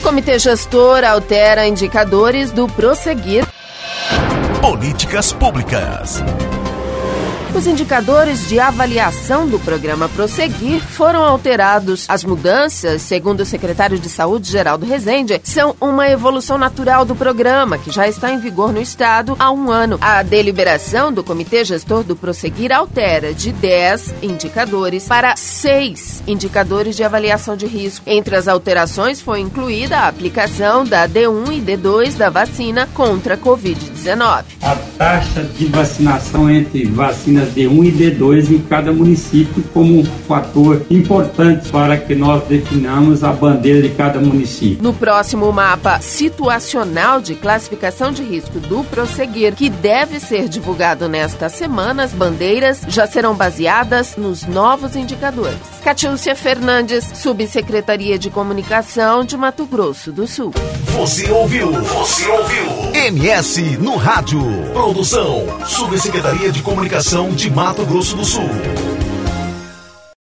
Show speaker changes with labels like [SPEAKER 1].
[SPEAKER 1] Comitê Gestor altera indicadores do Prosseguir.
[SPEAKER 2] Políticas públicas.
[SPEAKER 1] Os indicadores de avaliação do programa Prosseguir foram alterados. As mudanças, segundo o secretário de Saúde, Geraldo Rezende, são uma evolução natural do programa, que já está em vigor no Estado há 1 ano. A deliberação do Comitê Gestor do Prosseguir altera de 10 indicadores para 6 indicadores de avaliação de risco. Entre as alterações foi incluída a aplicação da D1 e D2 da vacina contra a Covid-19.
[SPEAKER 3] A taxa de vacinação entre vacinas D1 e D2 em cada município como um fator importante para que nós definamos a bandeira de cada município.
[SPEAKER 1] No próximo mapa situacional de classificação de risco do Prosseguir, que deve ser divulgado nesta semana, as bandeiras já serão baseadas nos novos indicadores. Catiúcia Fernandes, Subsecretaria de Comunicação de Mato Grosso do Sul.
[SPEAKER 2] Você ouviu? MS no Rádio. Produção, Subsecretaria de Comunicação de Mato Grosso do Sul.